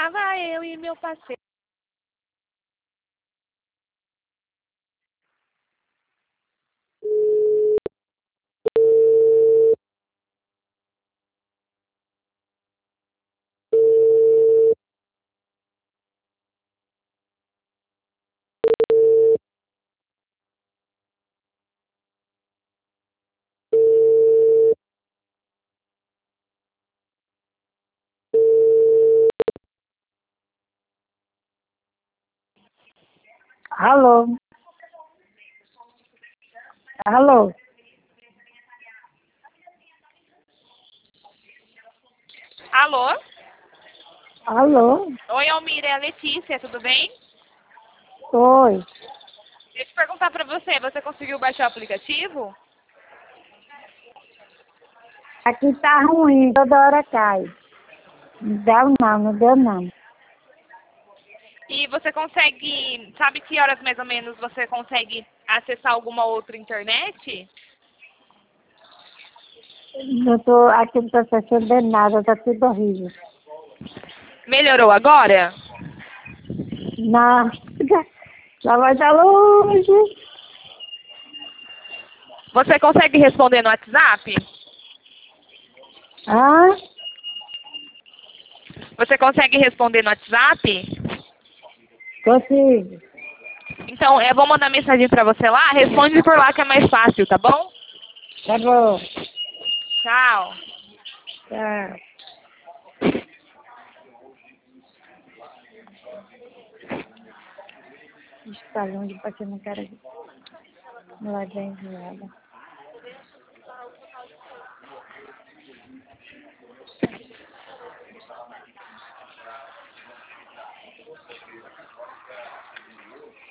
Tava eu e meu parceiro. Alô? Alô? Alô? Alô? Oi, Almira, é a Letícia, tudo bem? Oi. Deixa eu perguntar pra você, você conseguiu baixar o aplicativo? Aqui tá ruim, toda hora cai. Não deu não, não deu não. E você consegue, sabe que horas mais ou menos você consegue acessar alguma outra internet? Não tô, aqui não tô percebendo nada, tá tudo horrível. Melhorou agora? Não, já vai dar longe. Você consegue responder no WhatsApp? Hã? Você consegue responder no WhatsApp? Consigo. Então, eu vou mandar mensagem pra você lá, responde por lá que é mais fácil, tá bom? Tá bom. Tchau. Tchau. Está longe pra que eu não quero lá dentro nada.